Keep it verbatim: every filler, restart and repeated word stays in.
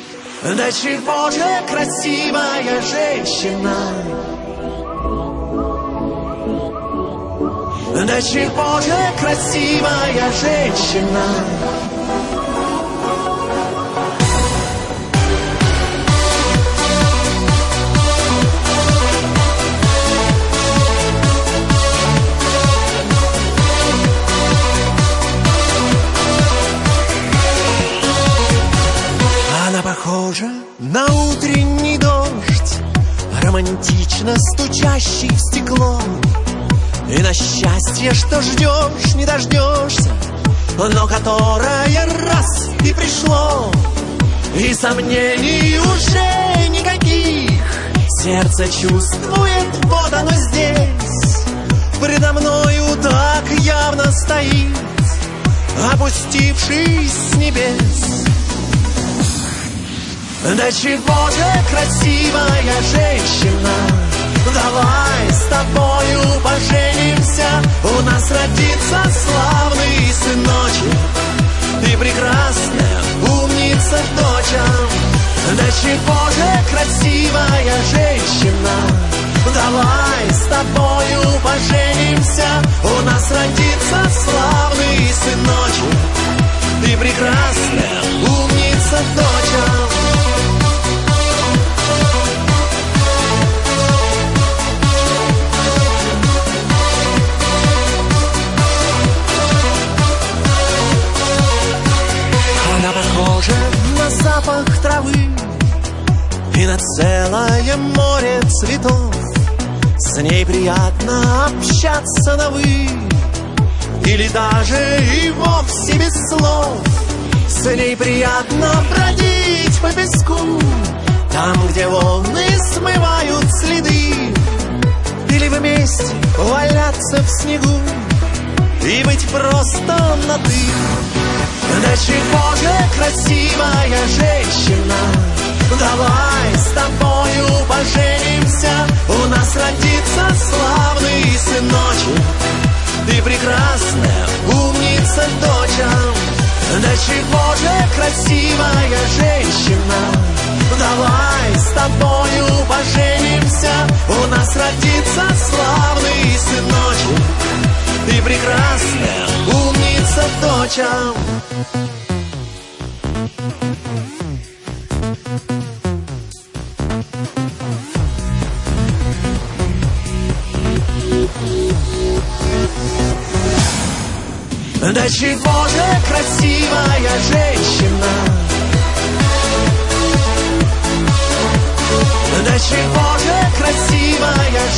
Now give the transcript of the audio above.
Да чего же красивая женщина, да чего же красивая женщина. Она похожа на утренний дождь, романтично стучащий в стекло. И на счастье, что ждешь, не дождешься, но которое раз и пришло. И сомнений уже никаких, сердце чувствует, вот оно здесь. Предо мною так явно стоит, опустившись с небес. Да чего же красивая женщина, давай с тобою поженимся, у нас родится славный сыночек и прекрасная умница доча. Да чего же красивая женщина, давай с тобою поженимся, у нас родится славный сыночек и прекрасная умница доча. Она похожа на запах травы и на целое море цветов. С ней приятно общаться на «вы» или даже и вовсе без слов. С ней приятно бродить по песку, там, где волны смывают следы, или вместе валяться в снегу и быть просто на «ты». Да чего же красивая женщина, давай с тобою поженимся, у нас родится славный сыночек и прекрасная умница доча. Да чего же красивая женщина, давай с тобою поженимся, у нас родится славный сыночек и прекрасная умница доча. Да чего же красивая женщина, да чего же красивая